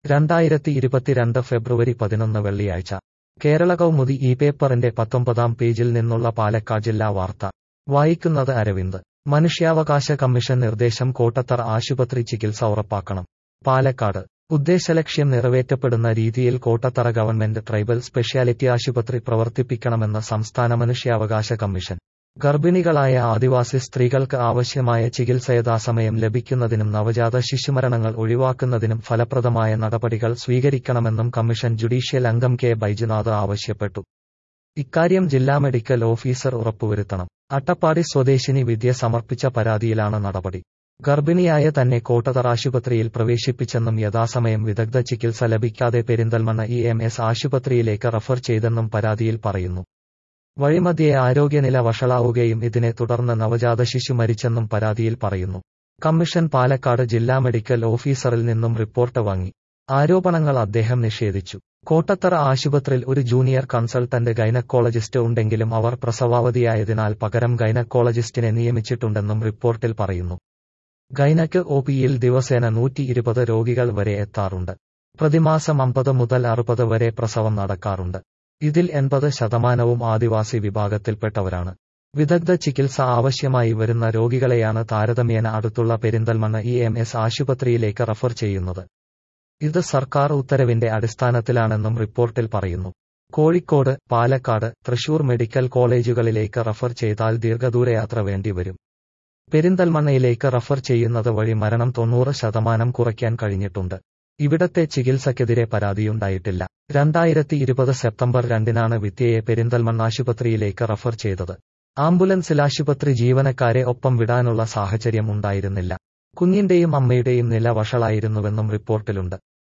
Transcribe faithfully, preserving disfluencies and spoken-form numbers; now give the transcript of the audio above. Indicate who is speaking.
Speaker 1: രണ്ടായിരത്തി ഇരുപത്തിരണ്ട് ഫെബ്രുവരി പതിനൊന്ന് വെള്ളിയാഴ്ച കേരള കൗമുദി ഈ പേപ്പറിന്റെ പത്തൊമ്പതാം പേജിൽ നിന്നുള്ള പാലക്കാട് ജില്ലാ വാർത്ത വായിക്കുന്നത് അരവിന്ദ്. മനുഷ്യാവകാശ കമ്മീഷൻ നിർദ്ദേശം കോട്ടത്തറ ആശുപത്രി ചികിത്സ ഉറപ്പാക്കണം. പാലക്കാട് ഉദ്ദേശലക്ഷ്യം നിറവേറ്റപ്പെടുന്ന രീതിയിൽ കോട്ടത്തറ ഗവൺമെന്റ് ട്രൈബൽ സ്പെഷ്യാലിറ്റി ആശുപത്രി പ്രവർത്തിപ്പിക്കണമെന്ന് സംസ്ഥാന മനുഷ്യാവകാശ കമ്മീഷൻ. ഗർഭിണികളായ ആദിവാസി സ്ത്രീകൾക്ക് ആവശ്യമായ ചികിത്സ യഥാസമയം ലഭിക്കുന്നതിനും നവജാത ശിശുമരണങ്ങൾ ഒഴിവാക്കുന്നതിനും ഫലപ്രദമായ നടപടികൾ സ്വീകരിക്കണമെന്നും കമ്മീഷൻ ജുഡീഷ്യൽ അംഗം കെ ബൈജുനാഥ് ആവശ്യപ്പെട്ടു. ഇക്കാര്യം ജില്ലാ മെഡിക്കൽ ഓഫീസർ ഉറപ്പുവരുത്തണം. അട്ടപ്പാടി സ്വദേശിനി വിദ്യ സമർപ്പിച്ച പരാതിയിലാണ് നടപടി. ഗർഭിണിയായ തന്നെ കോട്ടത്തറ ആശുപത്രിയിൽ പ്രവേശിപ്പിച്ചെന്നും യഥാസമയം വിദഗ്ധ ചികിത്സ ലഭിക്കാതെ പെരിന്തൽമണ്ണ ഇ എം എസ് ആശുപത്രിയിലേക്ക് റഫർ ചെയ്തെന്നും പരാതിയിൽ പറയുന്നു. വഴിമധ്യേ ആരോഗ്യനില വഷളാവുകയും ഇതിനെ തുടർന്ന് നവജാത ശിശു മരിച്ചെന്നും പരാതിയിൽ പറയുന്നു. കമ്മീഷൻ പാലക്കാട് ജില്ലാ മെഡിക്കൽ ഓഫീസറിൽ നിന്നും റിപ്പോർട്ട് വാങ്ങി. ആരോപണങ്ങൾ അദ്ദേഹം നിഷേധിച്ചു. കോട്ടത്തറ ആശുപത്രിയിൽ ഒരു ജൂനിയർ കൺസൾട്ടന്റ് ഗൈനക്കോളജിസ്റ്റ് ഉണ്ടെങ്കിലും അവർ പ്രസവാവധിയായതിനാൽ പകരം ഗൈനക്കോളജിസ്റ്റിനെ നിയമിച്ചിട്ടുണ്ടെന്നും റിപ്പോർട്ടിൽ പറയുന്നു. ഗൈനക്ക് ഒ പിയിൽ ദിവസേന നൂറ്റി ഇരുപത് രോഗികൾ വരെ എത്താറുണ്ട്. പ്രതിമാസം അമ്പത് മുതൽ അറുപത് വരെ പ്രസവം നടക്കാറുണ്ട്. ഇതിൽ എൺപത് ശതമാനവും ആദിവാസി വിഭാഗത്തിൽപ്പെട്ടവരാണ്. വിദഗ്ധ ചികിത്സ ആവശ്യമായി വരുന്ന രോഗികളെയാണ് താരതമ്യേന അടുത്തുള്ള പെരിന്തൽമണ്ണ ഇ എം എസ് ആശുപത്രിയിലേക്ക് റഫർ ചെയ്യുന്നത്. ഇത് സർക്കാർ ഉത്തരവിന്റെ അടിസ്ഥാനത്തിലാണെന്നും റിപ്പോർട്ടിൽ പറയുന്നു. കോഴിക്കോട്, പാലക്കാട്, തൃശൂർ മെഡിക്കൽ കോളേജുകളിലേക്ക് റഫർ ചെയ്താൽ ദീർഘദൂരയാത്ര വേണ്ടിവരും. പെരിന്തൽമണ്ണയിലേക്ക് റഫർ ചെയ്യുന്നത് വഴി മരണം തൊണ്ണൂറ് ശതമാനം കുറയ്ക്കാൻ കഴിഞ്ഞിട്ടുണ്ട്. ഇവിടത്തെ ചികിത്സയ്ക്കെതിരെ പരാതിയുണ്ടായിട്ടില്ല. രണ്ടായിരത്തി ഇരുപത് സെപ്റ്റംബർ രണ്ടിനാണ് വിദ്യയെ പെരിന്തൽമണ്ണ ആശുപത്രിയിലേക്ക് റഫർ ചെയ്തത്. ആംബുലൻസിൽ ആശുപത്രി ജീവനക്കാരെ ഒപ്പം വിടാനുള്ള സാഹചര്യം ഉണ്ടായിരുന്നില്ല. കുഞ്ഞിന്റെയും അമ്മയുടെയും നില വഷളായിരുന്നുവെന്നും റിപ്പോർട്ടിലുണ്ട്.